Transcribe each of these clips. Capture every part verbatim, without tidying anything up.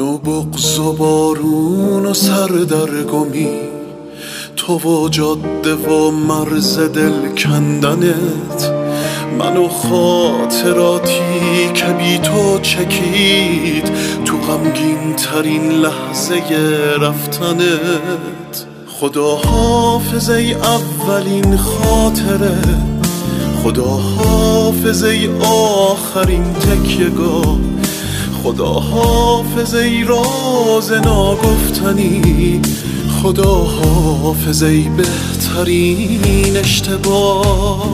و بغض و بارون و سردرگمی، تو و جاده و مرز دل کندنت، من و خاطراتی که بی تو چکید تو غمگین ترین لحظه رفتنت. خدا حافظ ای اولین خاطره، خدا حافظ ای آخرین تکیه‌گاه، خدا حافظ ای راز ناگفتنی، خدا حافظ ای بهترین اشتباه.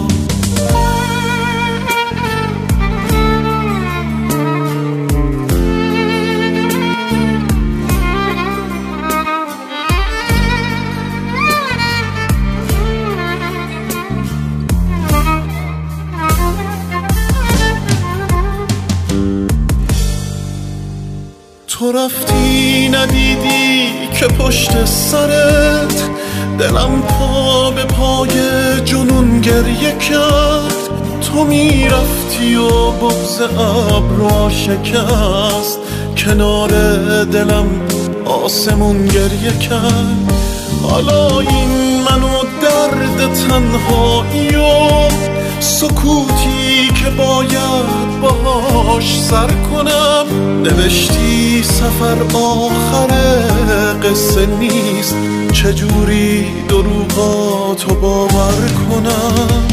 تو رفتی ندیدی که پشت سرت دلم پا به پای جنون گریه کرد. تو میرفتی و بغض ابرها شکست، کنار دلم آسمون گریه کرد. حالا این من و درد تنهایی و سکوتی که باید باهاش سر کنم. نوشتی سفر آخر قصه نیست، چجوری دروغاتو باور کنم.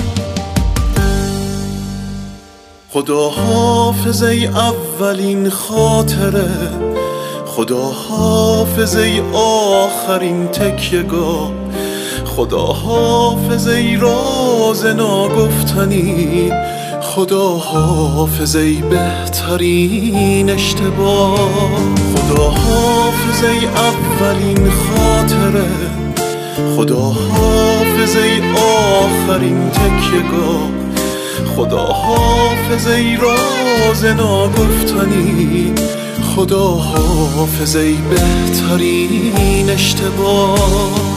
خدا حافظ ای اولین خاطره، خدا حافظ ای آخرین تکیه‌گاه، خدا حافظ ای راز ناگفتنی، خدا حافظ ای بهترین اشتباه. خدا حافظ ای اولین خاطره، خدا حافظ ای آخرین تکیه‌گاه، خدا حافظ ای راز ناگفتنی، خدا حافظ ای بهترین اشتباه.